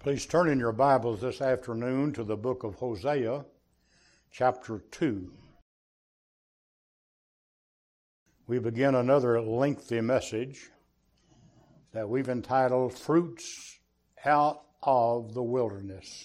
Please turn in your Bibles this afternoon to the book of Hosea, chapter 2. We begin another lengthy message that we've entitled Fruits Out of the Wilderness.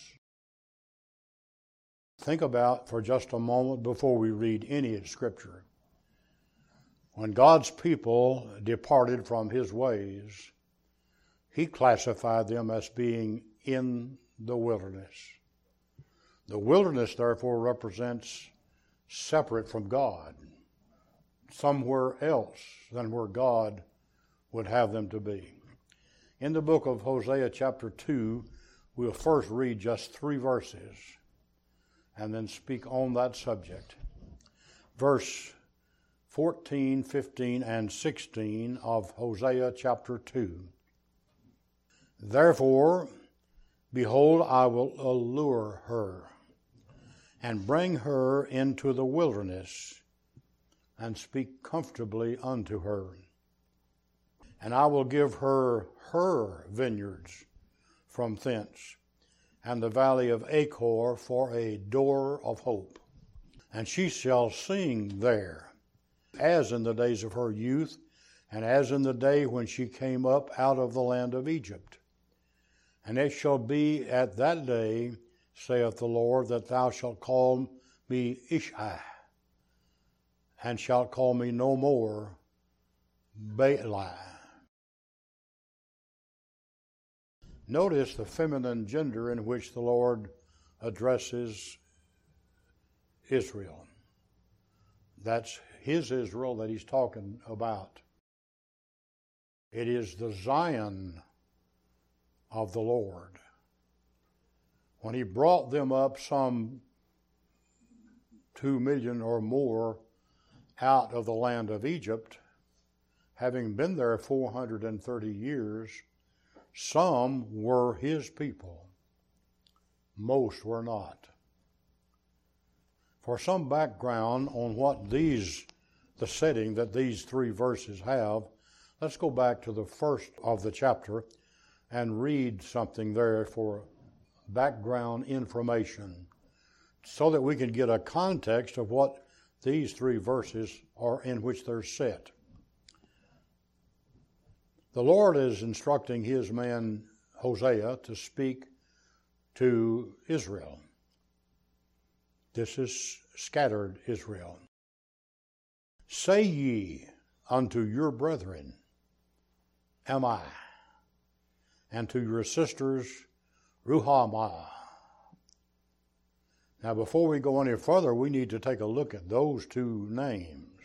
Think about for just a moment before we read any scripture. When God's people departed from His ways, He classified them as being in the wilderness. The wilderness, therefore, represents separate from God, somewhere else than where God would have them to be. In the book of Hosea, chapter 2, we'll first read just 3 verses and then speak on that subject. Verse 14, 15, and 16 of Hosea chapter 2. Therefore, behold, I will allure her and bring her into the wilderness and speak comfortably unto her. And I will give her her vineyards from thence, and the valley of Achor for a door of hope. And she shall sing there, as in the days of her youth, and as in the day when she came up out of the land of Egypt. And it shall be at that day, saith the Lord, that thou shalt call me Ishi, and shalt call me no more Baali. Notice the feminine gender in which the Lord addresses Israel. That's His Israel that He's talking about. It is the Zion of the Lord. When He brought them up some 2 million or more out of the land of Egypt, having been there 430 years, some were His people. Most were not. For some background on what the setting that these 3 verses have, let's go back to the first of the chapter and read something there for background information so that we can get a context of what these 3 verses are in which they're set. The Lord is instructing His man Hosea to speak to Israel. This is scattered Israel. Say ye unto your brethren, Am I? And to your sisters, Ruhamah. Now, before we go any further, we need to take a look at those 2 names.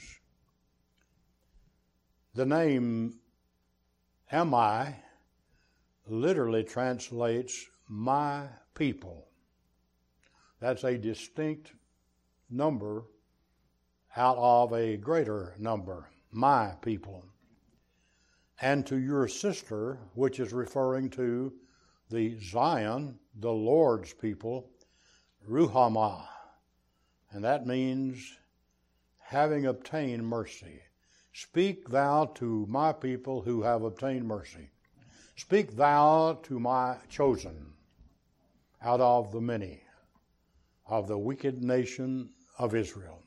The name Ami literally translates my people. That's a distinct number out of a greater number, my people. And to your sister, which is referring to the Zion, the Lord's people, Ruhamah. And that means having obtained mercy. Speak thou to my people who have obtained mercy. Speak thou to my chosen out of the many of the wicked nation of Israel.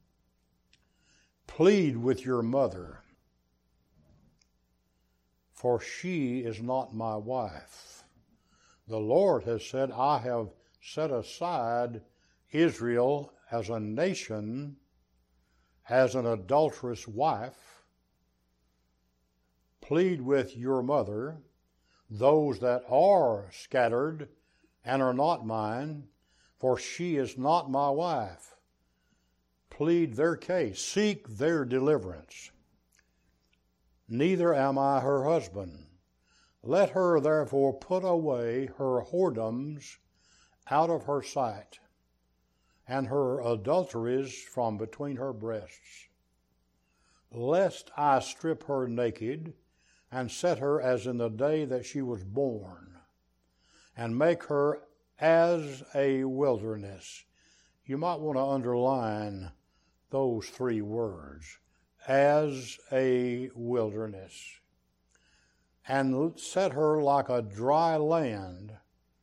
Plead with your mother, for she is not my wife. The Lord has said, I have set aside Israel as a nation, as an adulterous wife. Plead with your mother, those that are scattered and are not mine, for she is not my wife. Plead their case, seek their deliverance. Neither am I her husband. Let her therefore put away her whoredoms out of her sight, and her adulteries from between her breasts. Lest I strip her naked, and set her as in the day that she was born, and make her as a wilderness. You might want to underline those 3 words. As a wilderness. And set her like a dry land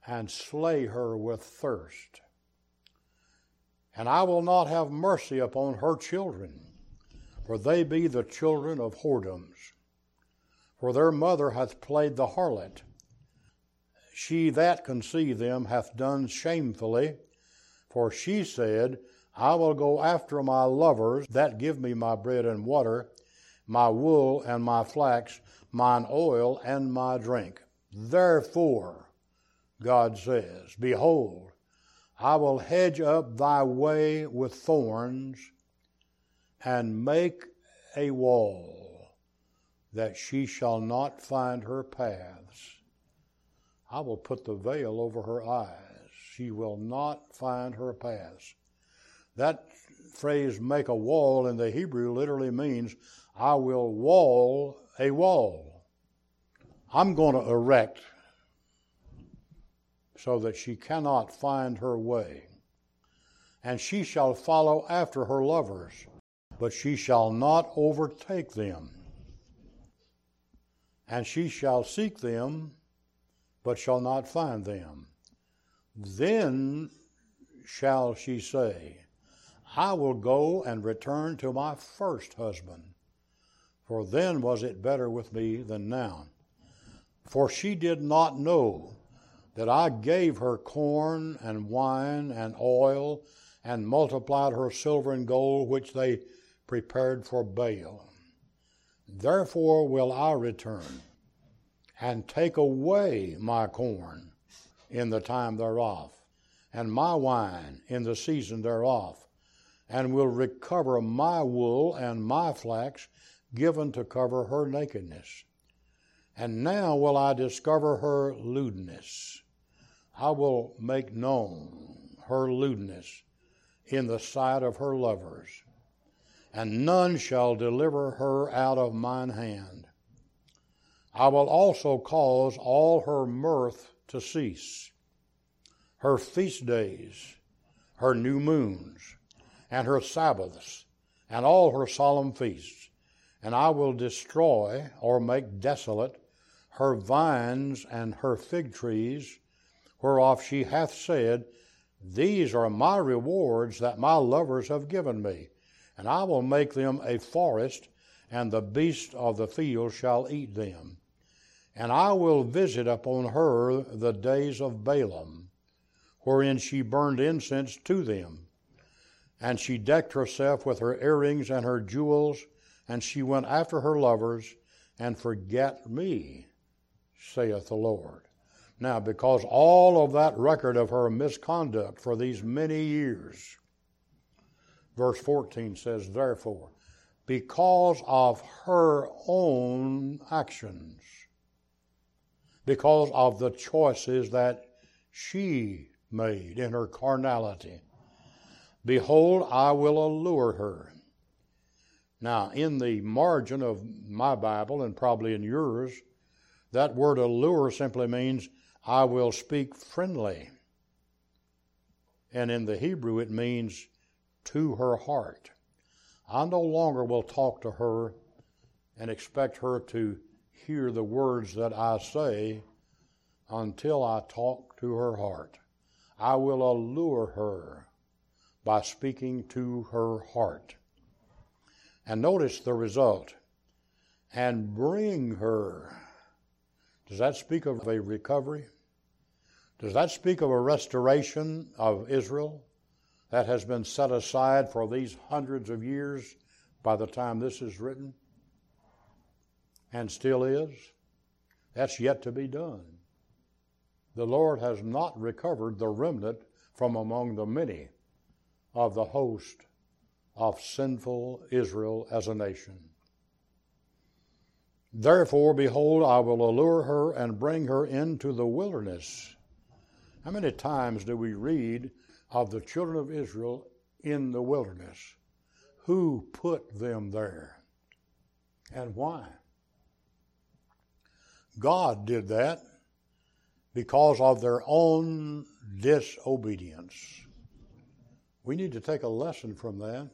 and slay her with thirst. And I will not have mercy upon her children, for they be the children of whoredoms. For their mother hath played the harlot. She that conceived them hath done shamefully, for she said, I will go after my lovers that give me my bread and water, my wool and my flax, mine oil and my drink. Therefore, God says, behold, I will hedge up thy way with thorns, and make a wall, that she shall not find her paths. I will put the veil over her eyes. She will not find her paths. That phrase, make a wall, in the Hebrew literally means, I will wall a wall. I'm going to erect so that she cannot find her way. And she shall follow after her lovers, but she shall not overtake them. And she shall seek them, but shall not find them. Then shall she say, I will go and return to my first husband, for then was it better with me than now. For she did not know that I gave her corn and wine and oil, and multiplied her silver and gold, which they prepared for Baal. Therefore will I return, and take away my corn in the time thereof, and my wine in the season thereof, and will recover my wool and my flax, given to cover her nakedness. And now will I discover her lewdness. I will make known her lewdness in the sight of her lovers, and none shall deliver her out of mine hand. I will also cause all her mirth to cease, her feast days, her new moons, and her Sabbaths, and all her solemn feasts. And I will destroy or make desolate her vines and her fig trees, whereof she hath said, These are my rewards that my lovers have given me, and I will make them a forest, and the beasts of the field shall eat them. And I will visit upon her the days of Balaam, wherein she burned incense to them. And she decked herself with her earrings and her jewels, and she went after her lovers, and forgat me, saith the Lord. Now, because all of that record of her misconduct for these many years, verse 14 says, therefore, because of her own actions, because of the choices that she made in her carnality, behold, I will allure her. Now, in the margin of my Bible, and probably in yours, that word allure simply means I will speak friendly. And in the Hebrew it means to her heart. I no longer will talk to her and expect her to hear the words that I say until I talk to her heart. I will allure her by speaking to her heart. And notice the result. And bring her. Does that speak of a recovery? Does that speak of a restoration of Israel that has been set aside for these hundreds of years by the time this is written? And still is? That's yet to be done. The Lord has not recovered the remnant from among the many of the host of sinful Israel as a nation. Therefore, behold, I will allure her and bring her into the wilderness. How many times do we read of the children of Israel in the wilderness? Who put them there? And why? God did that because of their own disobedience. We need to take a lesson from that.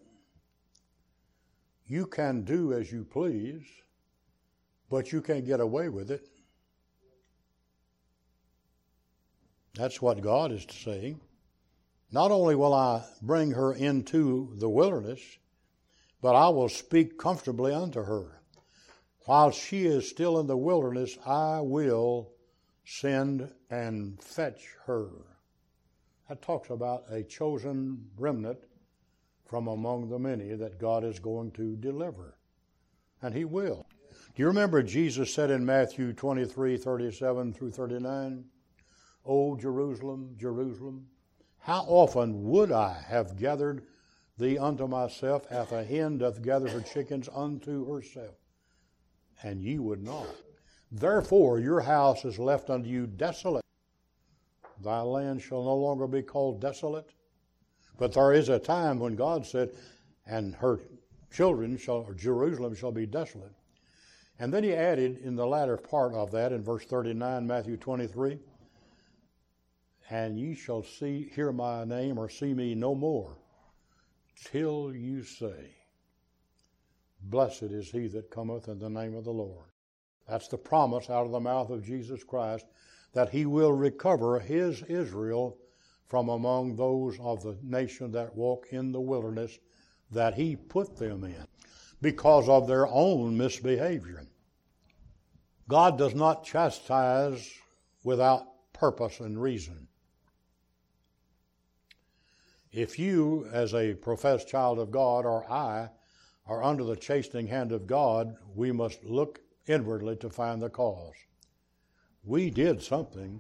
You can do as you please, but you can't get away with it. That's what God is saying. Not only will I bring her into the wilderness, but I will speak comfortably unto her. While she is still in the wilderness, I will send and fetch her. That talks about a chosen remnant from among the many that God is going to deliver. And He will. Do you remember Jesus said in Matthew 23:37 through 39, O Jerusalem, Jerusalem, how often would I have gathered thee unto myself, as a hen doth gather her chickens unto herself, and ye would not. Therefore your house is left unto you desolate. Thy land shall no longer be called desolate. But there is a time when God said, and her children shall, or Jerusalem shall be desolate. And then He added in the latter part of that, in verse 39, Matthew 23, and ye shall hear my name, or see me no more, till you say, blessed is he that cometh in the name of the Lord. That's the promise out of the mouth of Jesus Christ, that He will recover His Israel from among those of the nation that walk in the wilderness that He put them in because of their own misbehavior. God does not chastise without purpose and reason. If you, as a professed child of God, or I, are under the chastening hand of God, we must look inwardly to find the cause. We did something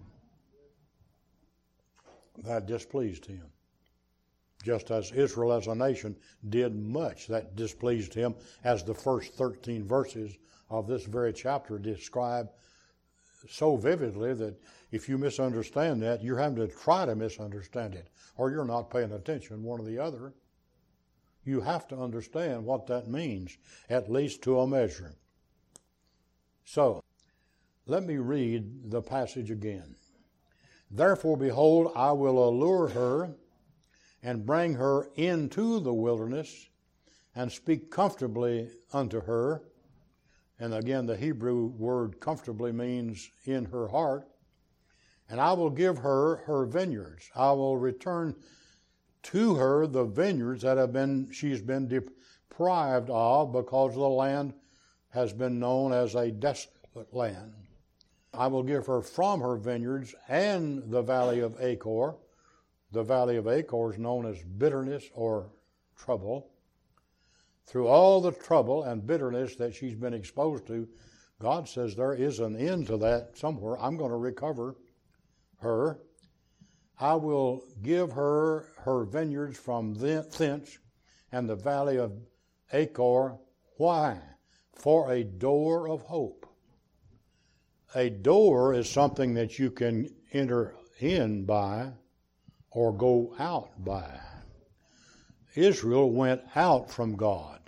that displeased Him, just as Israel as a nation did much that displeased Him, as the first 13 verses of this very chapter describe so vividly that if you misunderstand that, you're having to try to misunderstand it, or you're not paying attention, one or the other. You have to understand what that means, at least to a measure. So, let me read the passage again. Therefore, behold, I will allure her and bring her into the wilderness and speak comfortably unto her. And again, the Hebrew word comfortably means in her heart. And I will give her her vineyards. I will return to her the vineyards that she's been deprived of, because the land has been known as a desolate land. I will give her from her vineyards and the valley of Achor. The valley of Achor is known as bitterness or trouble. Through all the trouble and bitterness that she's been exposed to, God says there is an end to that somewhere. I'm going to recover her. I will give her her vineyards from thence and the valley of Achor. Why? For a door of hope. A door is something that you can enter in by or go out by. Israel went out from God.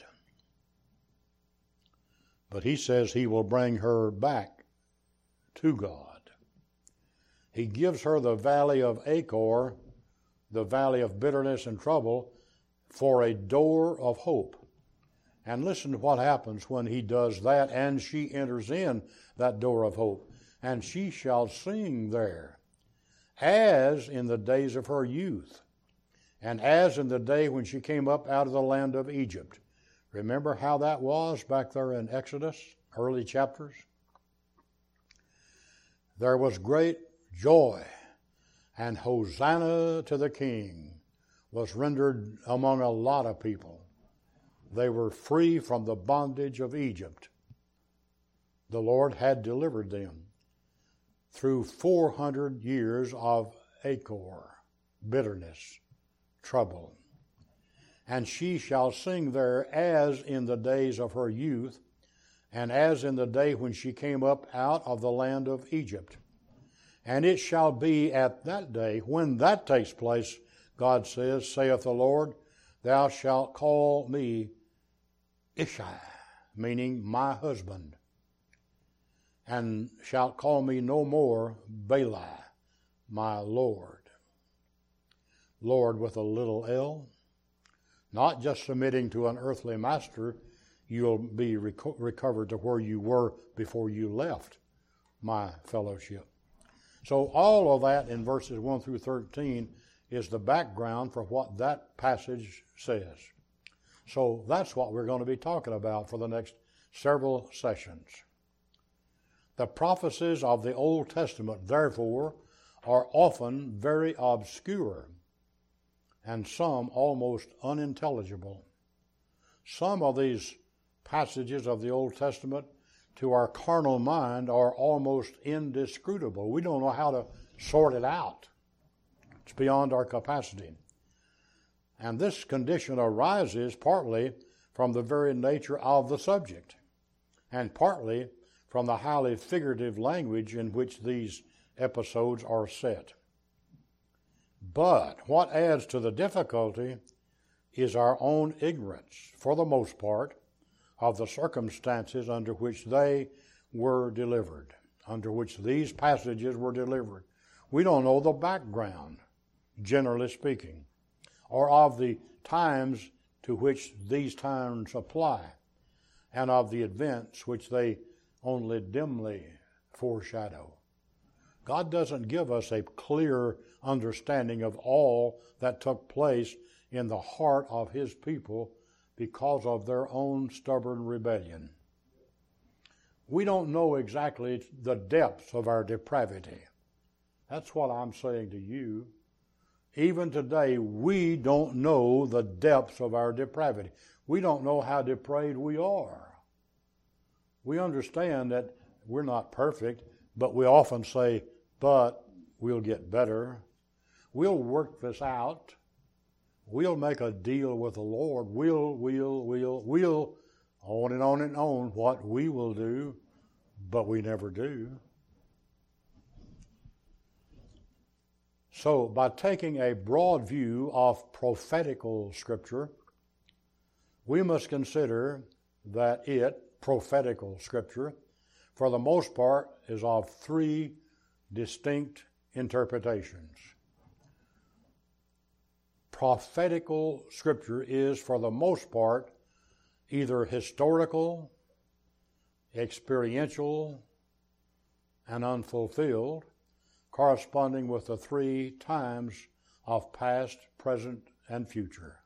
But He says He will bring her back to God. He gives her the valley of Achor, the valley of bitterness and trouble, for a door of hope. And listen to what happens when He does that, and she enters in that door of hope. And she shall sing there, as in the days of her youth, and as in the day when she came up out of the land of Egypt. Remember how that was back there in Exodus, early chapters? There was great joy, and Hosanna to the King was rendered among a lot of people. They were free from the bondage of Egypt. The Lord had delivered them through 400 years of Achor, bitterness, trouble. And she shall sing there as in the days of her youth, and as in the day when she came up out of the land of Egypt. And it shall be at that day, when that takes place, God says, saith the Lord, thou shalt call me Ishai, meaning my husband, and shalt call me no more Bali, my Lord. Lord with a little L. Not just submitting to an earthly master, you'll be recovered to where you were before you left my fellowship. So all of that in verses 1 through 13 is the background for what that passage says. So that's what we're going to be talking about for the next several sessions. The prophecies of the Old Testament, therefore, are often very obscure and some almost unintelligible. Some of these passages of the Old Testament to our carnal mind are almost indiscrutable. We don't know how to sort it out. It's beyond our capacity. And this condition arises partly from the very nature of the subject, and partly from the highly figurative language in which these episodes are set. But what adds to the difficulty is our own ignorance, for the most part, of the circumstances under which they were delivered, under which these passages were delivered. We don't know the background, generally speaking, or of the times to which these times apply, and of the events which they only dimly foreshadow. God doesn't give us a clear understanding of all that took place in the heart of His people because of their own stubborn rebellion. We don't know exactly the depths of our depravity. That's what I'm saying to you. Even today, we don't know the depths of our depravity. We don't know how depraved we are. We understand that we're not perfect, but we often say, but we'll get better. We'll work this out. We'll make a deal with the Lord. We'll, on and on and on, what we will do, but we never do. So, by taking a broad view of prophetical Scripture, we must consider that prophetical Scripture, for the most part, is of three distinct interpretations. Prophetical Scripture is, for the most part, either historical, experiential, and unfulfilled, corresponding with the three times of past, present, and future.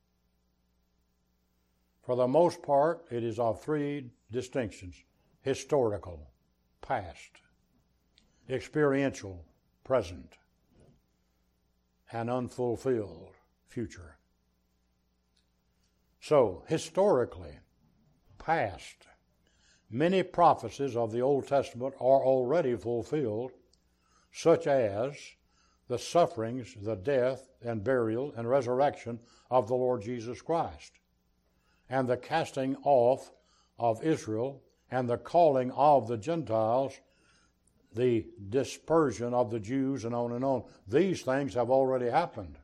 For the most part, it is of three distinctions: historical, past; experiential, present; and unfulfilled, future. So, historically, past, many prophecies of the Old Testament are already fulfilled, such as the sufferings, the death, and burial, and resurrection of the Lord Jesus Christ, and the casting off of Israel, and the calling of the Gentiles, the dispersion of the Jews, and on and on. These things have already happened.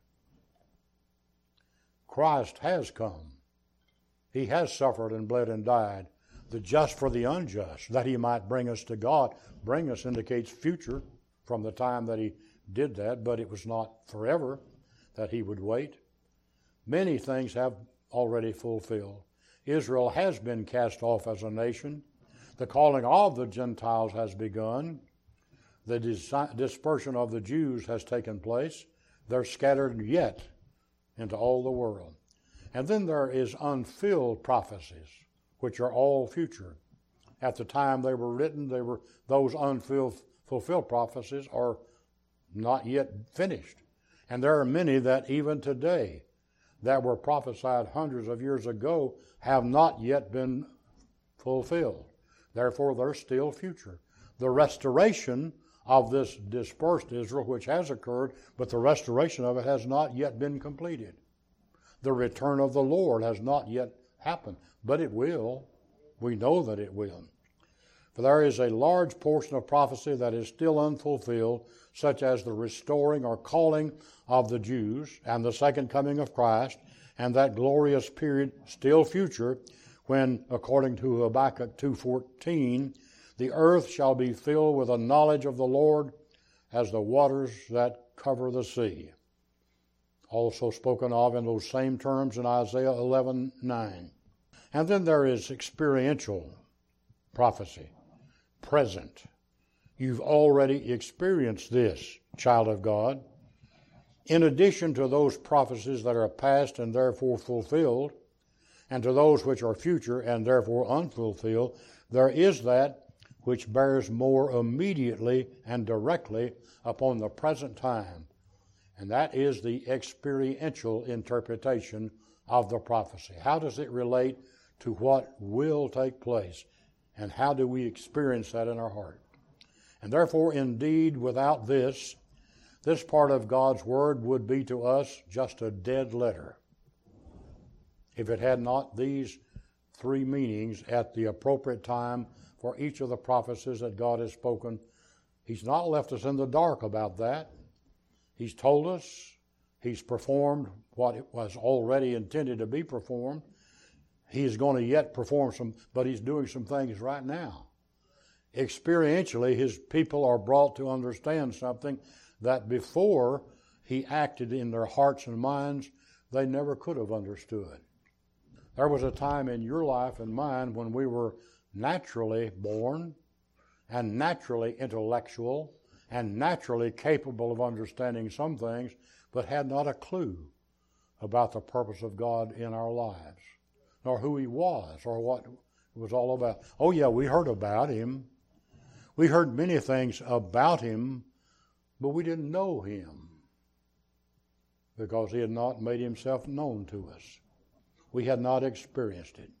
Christ has come. He has suffered and bled and died, the just for the unjust, that He might bring us to God. Bring us indicates future from the time that He did that, but it was not forever that He would wait. Many things have already fulfilled. Israel has been cast off as a nation. The calling of the Gentiles has begun. The dispersion of the Jews has taken place. They're scattered yet into all the world. And then there is unfilled prophecies, which are all future. At the time they were written, those unfulfilled prophecies are not yet finished. And there are many that even today, that were prophesied hundreds of years ago, have not yet been fulfilled. Therefore, they're still future. The restoration of this dispersed Israel, which has occurred, but the restoration of it has not yet been completed. The return of the Lord has not yet happened, but it will. We know that it will. For there is a large portion of prophecy that is still unfulfilled, such as the restoring or calling of the Jews, and the second coming of Christ, and that glorious period still future, when, according to Habakkuk 2:14, the earth shall be filled with a knowledge of the Lord as the waters that cover the sea. Also spoken of in those same terms in Isaiah 11:9. And then there is experiential prophecy, present. You've already experienced this, child of God. In addition to those prophecies that are past and therefore fulfilled, and to those which are future and therefore unfulfilled, there is that which bears more immediately and directly upon the present time, and that is the experiential interpretation of the prophecy. How does it relate to what will take place, and how do we experience that in our heart? And therefore, indeed, without this part of God's Word would be to us just a dead letter, if it had not these three meanings at the appropriate time for each of the prophecies that God has spoken. He's not left us in the dark about that. He's told us. He's performed what was already intended to be performed. He's going to yet perform some, but he's doing some things right now. Experientially, his people are brought to understand something that before he acted in their hearts and minds, they never could have understood. There was a time in your life and mine when we were naturally born and naturally intellectual and naturally capable of understanding some things, but had not a clue about the purpose of God in our lives, nor who he was or what it was all about. Oh yeah, we heard about him. We heard many things about him, but we didn't know him because he had not made himself known to us. We had not experienced it.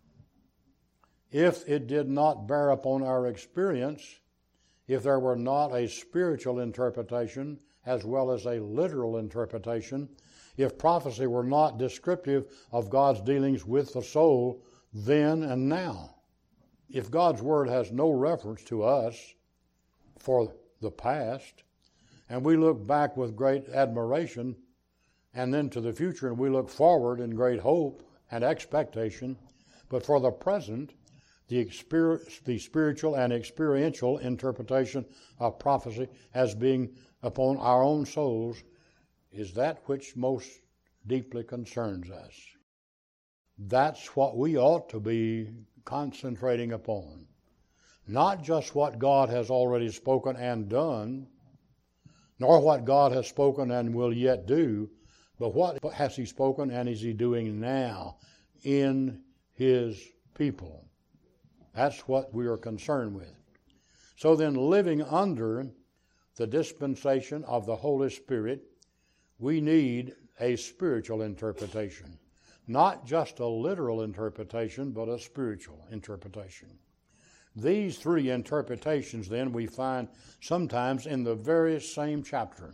If it did not bear upon our experience, if there were not a spiritual interpretation as well as a literal interpretation, if prophecy were not descriptive of God's dealings with the soul then and now, if God's Word has no reference to us for the past, and we look back with great admiration and then to the future, and we look forward in great hope and expectation, but for the present, the spiritual and experiential interpretation of prophecy as being upon our own souls is that which most deeply concerns us. That's what we ought to be concentrating upon. Not just what God has already spoken and done, nor what God has spoken and will yet do, but what has he spoken and is he doing now in his people. That's what we are concerned with. So then, living under the dispensation of the Holy Spirit, we need a spiritual interpretation. Not just a literal interpretation, but a spiritual interpretation. These three interpretations, then, we find sometimes in the very same chapter.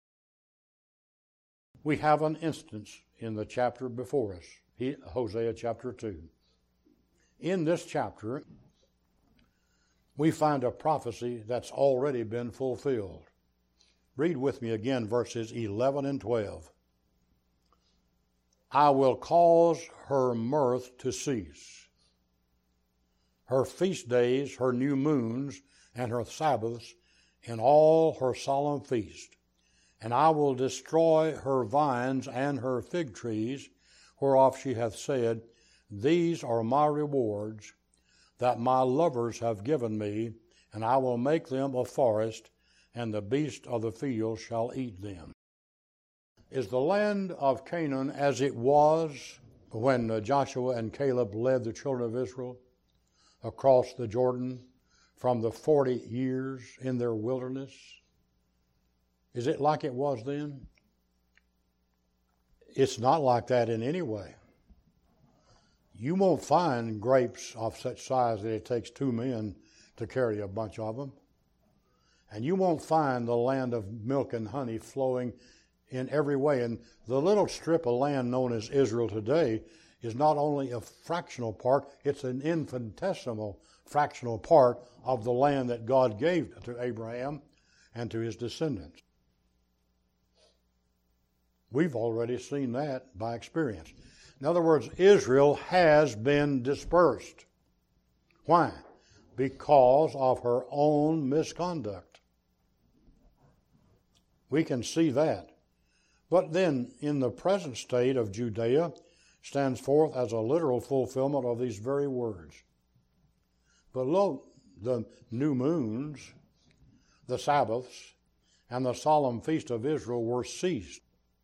We have an instance in the chapter before us, Hosea chapter 2. In this chapter, we find a prophecy that's already been fulfilled. Read with me again verses 11 and 12. I will cause her mirth to cease, her feast days, her new moons, and her Sabbaths, and all her solemn feasts. And I will destroy her vines and her fig trees, whereof she hath said, These are my rewards, that my lovers have given me, and I will make them a forest, and the beasts of the field shall eat them. Is the land of Canaan as it was when Joshua and Caleb led the children of Israel across the Jordan from the 40 years in their wilderness? Is it like it was then? It's not like that in any way. You won't find grapes of such size that it takes 2 men to carry a bunch of them. And you won't find the land of milk and honey flowing in every way. And the little strip of land known as Israel today is not only a fractional part, it's an infinitesimal fractional part of the land that God gave to Abraham and to his descendants. We've already seen that by experience. In other words, Israel has been dispersed. Why? Because of her own misconduct. We can see that. But then, in the present state of Judea, stands forth as a literal fulfillment of these very words. But lo, the new moons the Sabbaths, and the solemn feast of Israel were ceased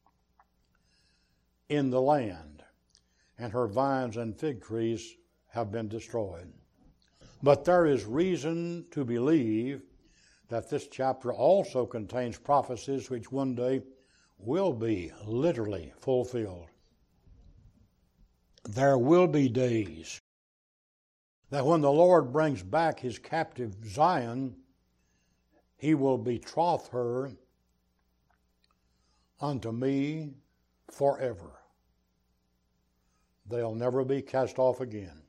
in the land, and her vines and fig trees have been destroyed. But there is reason to believe that this chapter also contains prophecies which one day will be literally fulfilled. There will be days that when the Lord brings back his captive Zion, he will betroth her unto me forever. They'll never be cast off again.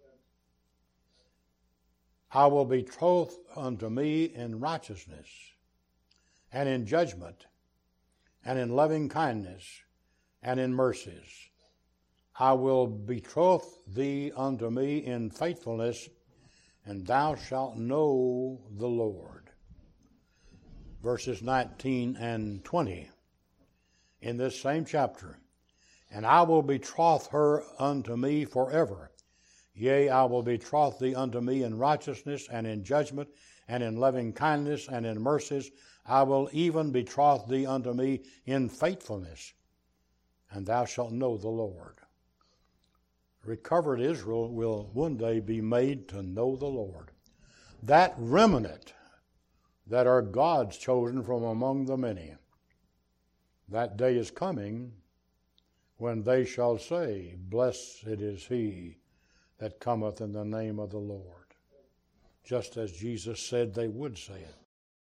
I will betroth unto me in righteousness, and in judgment, and in loving kindness, and in mercies. I will betroth thee unto me in faithfulness, and thou shalt know the Lord. Verses 19 and 20 in this same chapter. And I will betroth her unto me forever. Yea, I will betroth thee unto me in righteousness, and in judgment, and in loving kindness, and in mercies. I will even betroth thee unto me in faithfulness, and thou shalt know the Lord. Recovered Israel will one day be made to know the Lord. That remnant that are God's chosen from among the many, that day is coming when they shall say, Blessed is he that cometh in the name of the Lord. Just as Jesus said they would say it.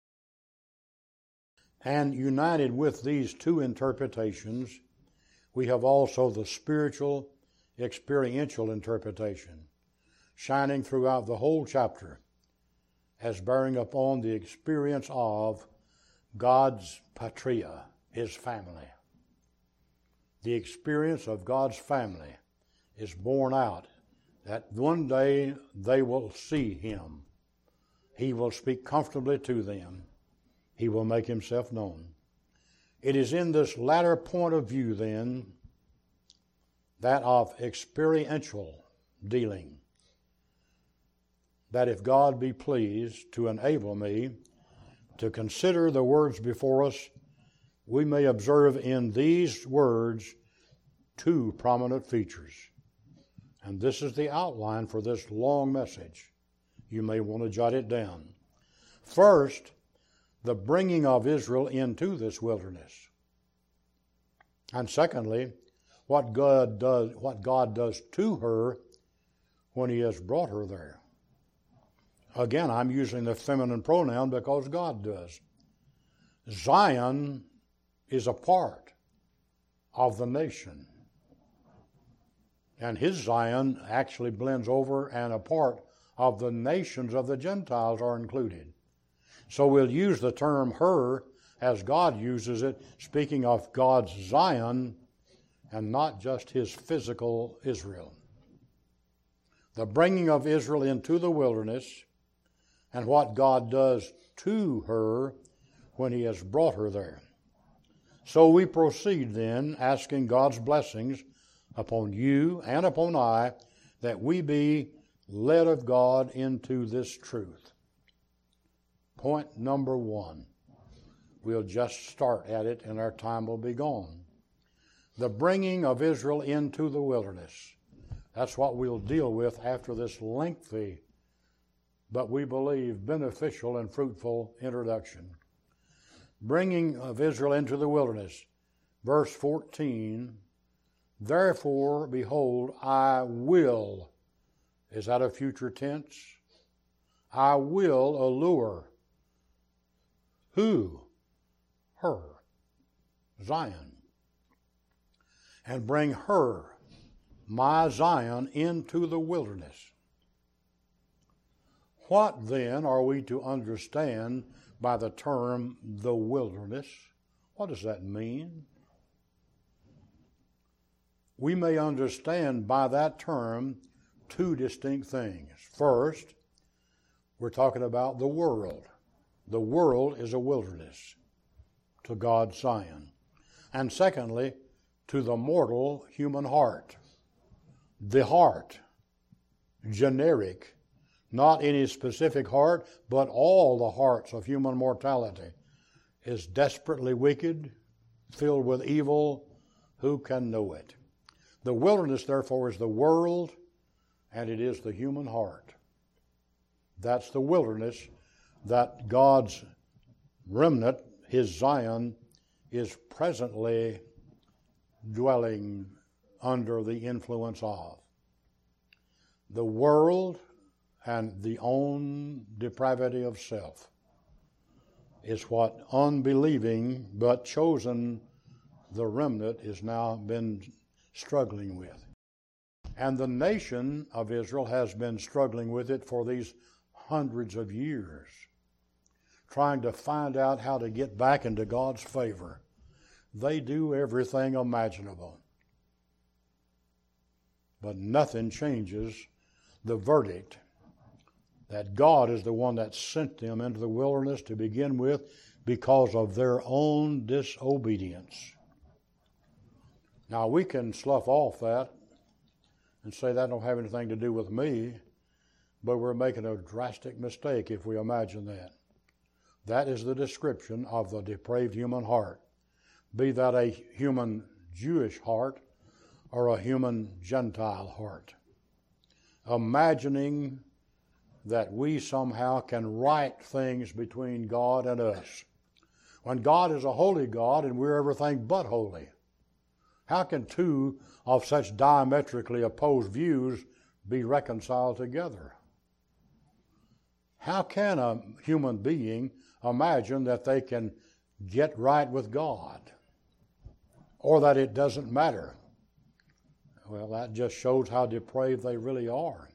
And united with these two interpretations, we have also the spiritual, experiential interpretation, shining throughout the whole chapter as bearing upon the experience of God's patria, his family. The experience of God's family is borne out that one day they will see him. He will speak comfortably to them. He will make himself known. It is in this latter point of view, then, that of experiential dealing, that if God be pleased to enable me to consider the words before us, we may observe in these words two prominent features. And this is the outline for this long message. You may want to jot it down. First, the bringing of Israel into this wilderness. And secondly, what God does to her when he has brought her there. Again, I'm using the feminine pronoun because God does. Zion is a part of the nation. And his Zion actually blends over, and a part of the nations of the Gentiles are included. So we'll use the term her as God uses it, speaking of God's Zion and not just his physical Israel. The bringing of Israel into the wilderness and what God does to her when he has brought her there. So we proceed then, asking God's blessings upon you and upon I, that we be led of God into this truth. Point number one. We'll just start at it and our time will be gone. The bringing of Israel into the wilderness. That's what we'll deal with after this lengthy, but we believe beneficial and fruitful introduction. Bringing of Israel into the wilderness. Verse 14, therefore, behold, I will. Is that a future tense? I will allure. Who? Her. Zion. And bring her, my Zion, into the wilderness. What then are we to understand by the term the wilderness? What does that mean? We may understand by that term two distinct things. First, we're talking about the world. The world is a wilderness to God's Zion. And secondly, to the mortal human heart. The heart, generic, not any specific heart, but all the hearts of human mortality, is desperately wicked, filled with evil. Who can know it? The wilderness, therefore, is the world, and it is the human heart. That's the wilderness that God's remnant, His Zion, is presently dwelling under the influence of. The world and the own depravity of self is what unbelieving but chosen the remnant is now been struggling with. And the nation of Israel has been struggling with it for these hundreds of years, trying to find out how to get back into God's favor. They do everything imaginable, but nothing changes the verdict that God is the one that sent them into the wilderness to begin with because of their own disobedience. Now, we can slough off that and say that don't have anything to do with me, but we're making a drastic mistake if we imagine that. That is the description of the depraved human heart, be that a human Jewish heart or a human Gentile heart. Imagining that we somehow can right things between God and us, when God is a holy God and we're everything but holy. How can two of such diametrically opposed views be reconciled together? How can a human being imagine that they can get right with God, or that it doesn't matter? Well, that just shows how depraved they really are.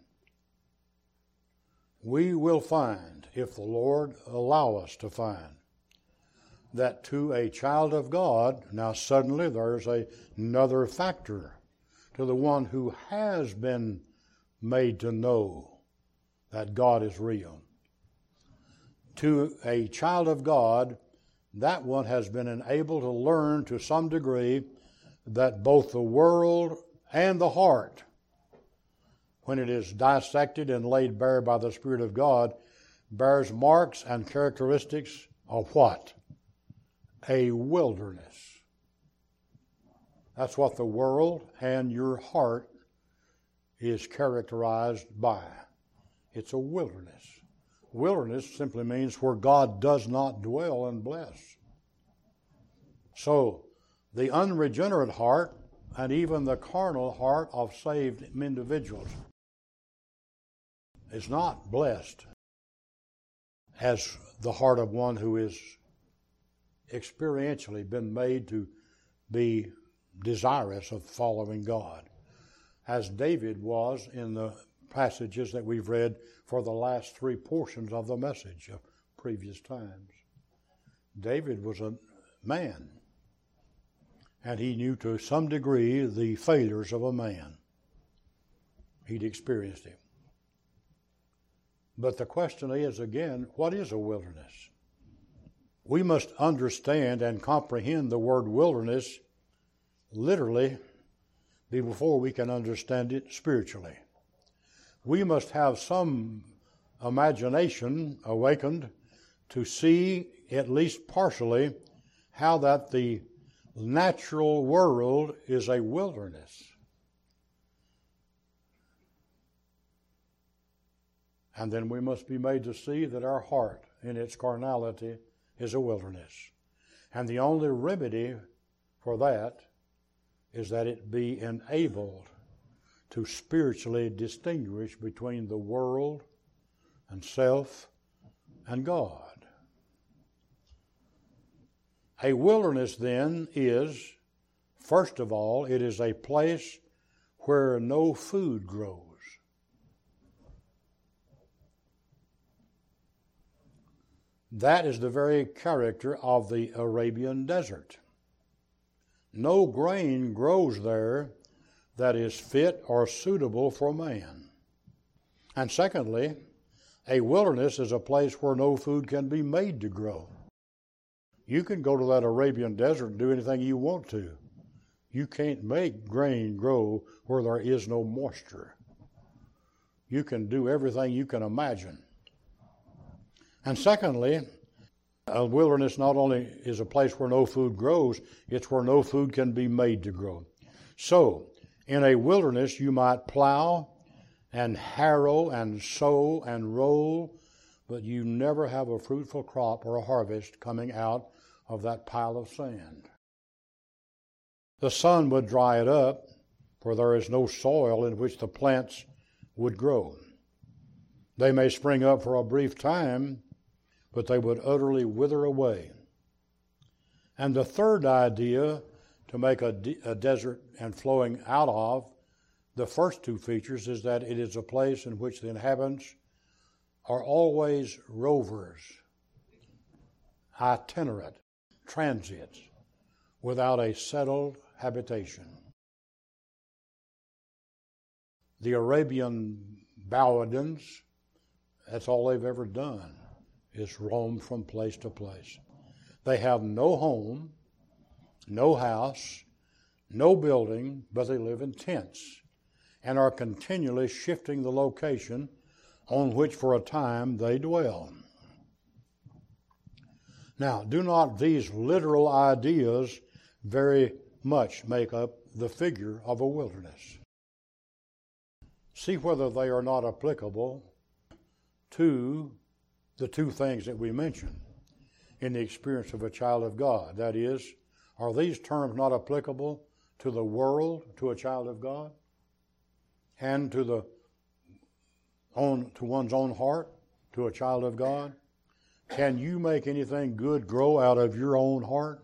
We will find, if the Lord allow us to find, that to a child of God, now suddenly there's another factor to the one who has been made to know that God is real. To a child of God, that one has been enabled to learn to some degree that both the world and the heart, when it is dissected and laid bare by the Spirit of God, bears marks and characteristics of what? A wilderness. That's what the world and your heart is characterized by. It's a wilderness. Wilderness simply means where God does not dwell and bless. So, the unregenerate heart and even the carnal heart of saved individuals is not blessed as the heart of one who is experientially been made to be desirous of following God, as David was in the passages that we've read for the last three portions of the message of previous times. David was a man, and he knew to some degree the failures of a man. He'd experienced it. But the question is, again, what is a wilderness? We must understand and comprehend the word wilderness literally before we can understand it spiritually. We must have some imagination awakened to see, at least partially, how that the natural world is a wilderness. And then we must be made to see that our heart in its carnality is a wilderness. And the only remedy for that is that it be enabled to spiritually distinguish between the world and self and God. A wilderness, then, is, first of all, it is a place where no food grows. That is the very character of the Arabian desert. No grain grows there that is fit or suitable for man. And secondly, a wilderness is a place where no food can be made to grow. You can go to that Arabian desert and do anything you want to. You can't make grain grow where there is no moisture. you can do everything you can imagine. And secondly, a wilderness not only is a place where no food grows, it's where no food can be made to grow. So, in a wilderness, you might plow and harrow and sow and roll, but you never have a fruitful crop or a harvest coming out of that pile of sand. The sun would dry it up, for there is no soil in which the plants would grow. They may spring up for a brief time, but they would utterly wither away. And the third idea to make a desert and flowing out of the first two features is that it is a place in which the inhabitants are always rovers, itinerant, transits, without a settled habitation. The Arabian Bedouins, that's all they've ever done, is roam from place to place. They have no home, no house, no building, but they live in tents and are continually shifting the location on which for a time they dwell. Now, do not these literal ideas very much make up the figure of a wilderness? See whether they are not applicable to the two things that we mentioned in the experience of a child of God. That is, are these terms not applicable to the world, to a child of God, and to one's own heart, to a child of God? Can you make anything good grow out of your own heart?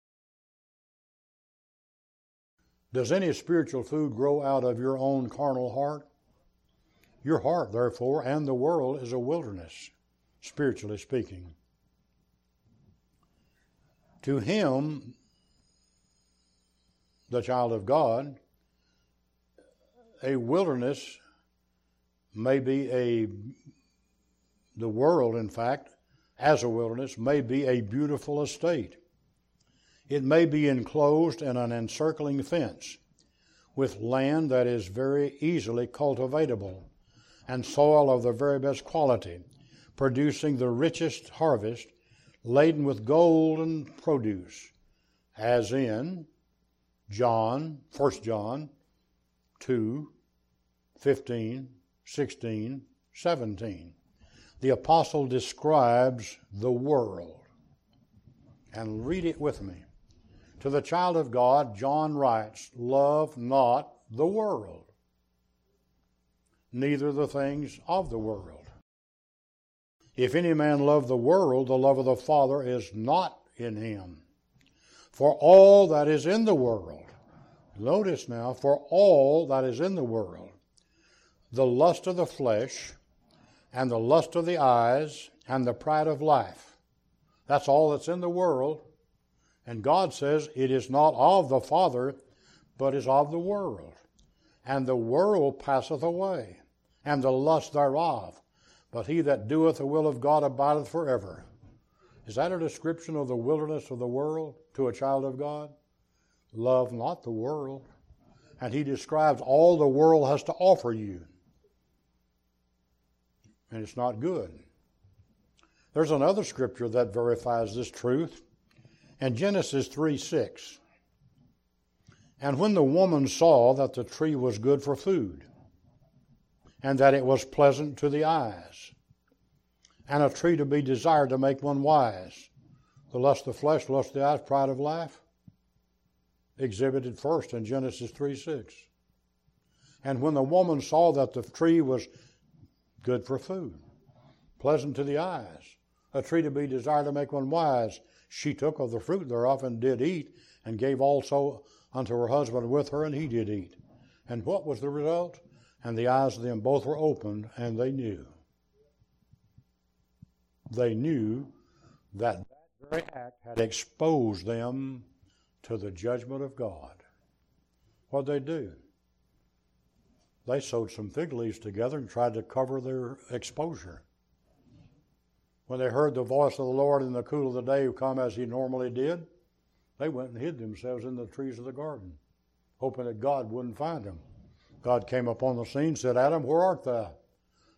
Does any spiritual food grow out of your own carnal heart? Your heart, therefore, and the world is a wilderness, spiritually speaking. To him, the child of God, a wilderness may be the world, in fact, as a wilderness, may be a beautiful estate. It may be enclosed in an encircling fence with land that is very easily cultivatable and soil of the very best quality, producing the richest harvest, laden with golden produce, as in 1 John 2, 15, 16, 17. The apostle describes the world. And read it with me. To the child of God, John writes, "Love not the world, neither the things of the world. If any man love the world, the love of the Father is not in him. For all that is in the world," notice now, "for all that is in the world, the lust of the flesh, and the lust of the eyes, and the pride of life." That's all that's in the world. And God says it is not of the Father, but is of the world. And the world passeth away, and the lust thereof. But he that doeth the will of God abideth forever. Is that a description of the wilderness of the world to a child of God? Love not the world. And he describes all the world has to offer you. And it's not good. There's another scripture that verifies this truth. In Genesis 3:6. "And when the woman saw that the tree was good for food, and that it was pleasant to the eyes, and a tree to be desired to make one wise," the lust of the flesh, lust of the eyes, pride of life, exhibited first in Genesis 3:6. "And when the woman saw that the tree was good for food, pleasant to the eyes, a tree to be desired to make one wise, she took of the fruit thereof and did eat, and gave also unto her husband with her, and he did eat. And what was the result? And the eyes of them both were opened, and they knew." They knew that very act had exposed them to the judgment of God. What'd they do? They sewed some fig leaves together and tried to cover their exposure. When they heard the voice of the Lord in the cool of the day come as he normally did, they went and hid themselves in the trees of the garden, hoping that God wouldn't find them. God came upon the scene and said, "Adam, where art thou?"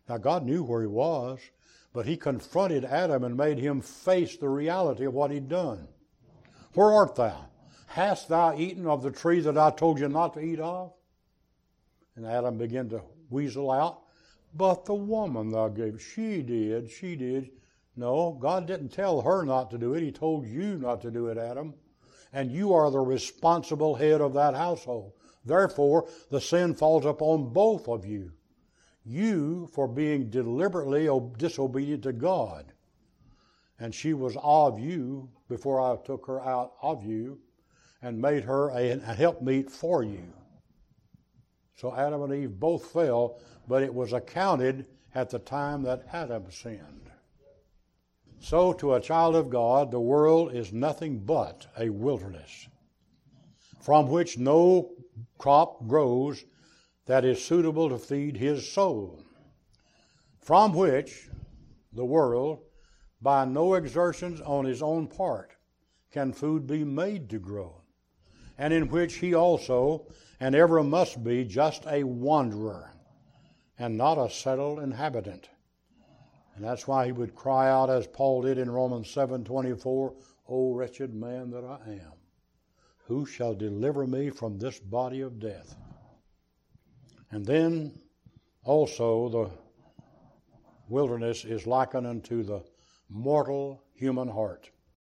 Now God knew where he was, but he confronted Adam and made him face the reality of what he'd done. Where art thou? Hast thou eaten of the tree that I told you not to eat of? And Adam began to weasel out, but the woman thou gave, she did. No, God didn't tell her not to do it. He told you not to do it, Adam. And you are the responsible head of that household. Therefore, the sin falls upon both of you. You for being deliberately disobedient to God. And she was of you before I took her out of you and made her a helpmeet for you. So Adam and Eve both fell, but it was accounted at the time that Adam sinned. So to a child of God, the world is nothing but a wilderness, from which no crop grows that is suitable to feed his soul, from which the world, by no exertions on his own part, can food be made to grow, and in which he also and ever must be just a wanderer and not a settled inhabitant. And that's why he would cry out, as Paul did in Romans 7:24, O wretched man that I am, who shall deliver me from this body of death? And then also the wilderness is likened unto the mortal human heart.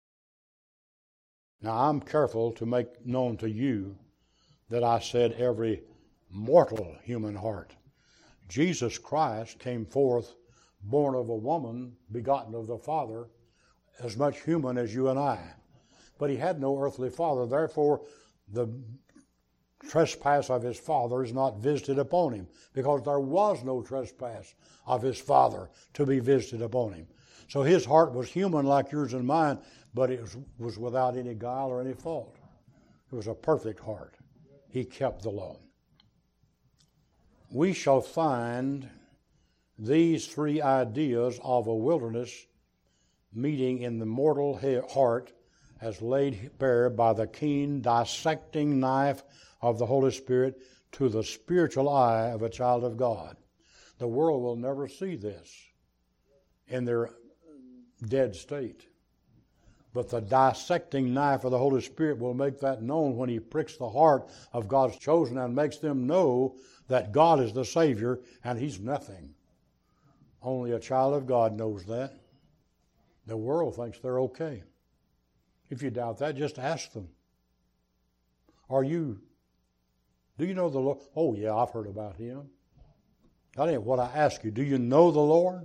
Now I'm careful to make known to you that I said every mortal human heart. Jesus Christ came forth born of a woman, begotten of the Father, as much human as you and I. But he had no earthly father. Therefore, the trespass of his father is not visited upon him, because there was no trespass of his father to be visited upon him. So his heart was human like yours and mine, but it was without any guile or any fault. It was a perfect heart. He kept the law. We shall find these three ideas of a wilderness meeting in the mortal heart as laid bare by the keen dissecting knife of the Holy Spirit to the spiritual eye of a child of God. The world will never see this in their dead state. But the dissecting knife of the Holy Spirit will make that known when he pricks the heart of God's chosen and makes them know that God is the Savior and he's nothing. Only a child of God knows that. The world thinks they're okay. If you doubt that, just ask them. Do you know the Lord? Oh yeah, I've heard about him. That ain't what I ask you. Do you know the Lord?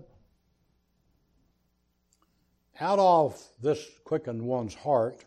Out of this quickened one's heart,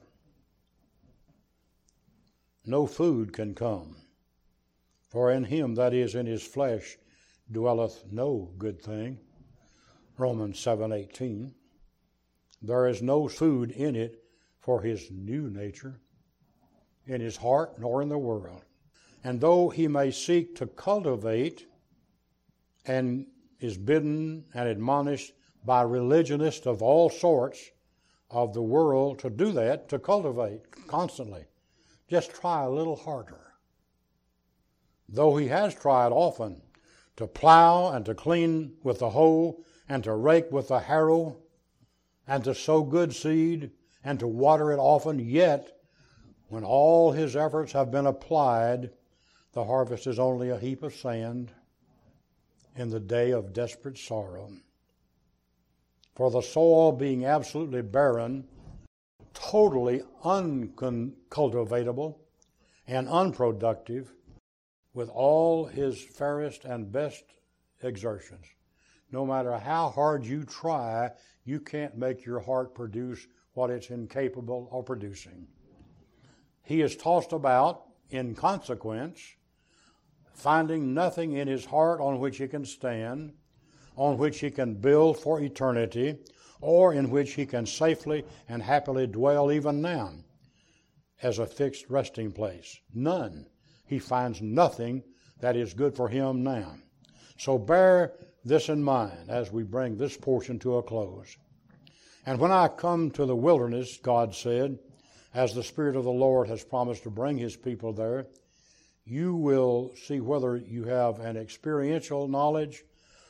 no food can come. For in him, that is, in his flesh, dwelleth no good thing. Romans 7:18. There is no food in it for his new nature, in his heart, nor in the world. And though he may seek to cultivate, and is bidden and admonished by religionists of all sorts of the world to do that, to cultivate constantly, just try a little harder. Though he has tried often to plow and to clean with the hoe and to rake with the harrow and to sow good seed and to water it often, yet when all his efforts have been applied, the harvest is only a heap of sand in the day of desperate sorrow. For the soil being absolutely barren, totally uncultivatable and unproductive, with all his fairest and best exertions, no matter how hard you try, you can't make your heart produce what it's incapable of producing. He is tossed about in consequence, finding nothing in his heart on which he can stand, on which he can build for eternity, or in which he can safely and happily dwell even now as a fixed resting place. None. He finds nothing that is good for him now. So bear this in mind as we bring this portion to a close. And when I come to the wilderness, God said, as the Spirit of the Lord has promised to bring his people there, you will see whether you have an experiential knowledge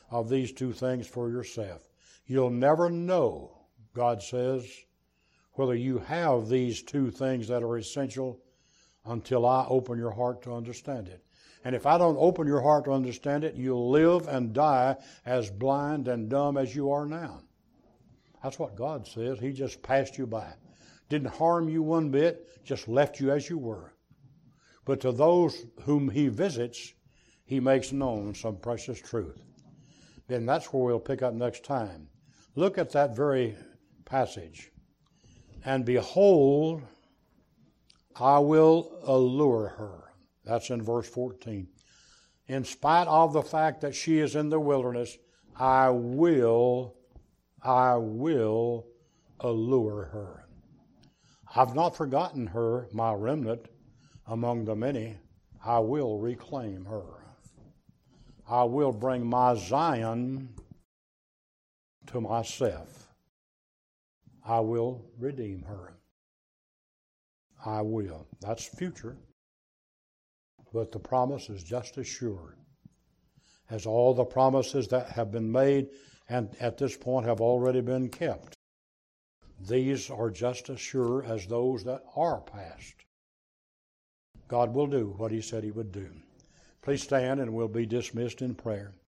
of these two things for yourself. You'll never know, God says, whether you have these two things that are essential until I open your heart to understand it. And if I don't open your heart to understand it, you'll live and die as blind and dumb as you are now. That's what God says. He just passed you by. Didn't harm you one bit, just left you as you were. But to those whom He visits, He makes known some precious truth. Then that's where we'll pick up next time. Look at that very passage. And behold, I will allure her. That's in verse 14. In spite of the fact that she is in the wilderness, I will allure her. I've not forgotten her, my remnant, among the many. I will reclaim her. I will bring my Zion to myself. I will redeem her. I will. That's future. But the promise is just as sure as all the promises that have been made and at this point have already been kept. These are just as sure as those that are past. God will do what He said He would do. Please stand and we'll be dismissed in prayer.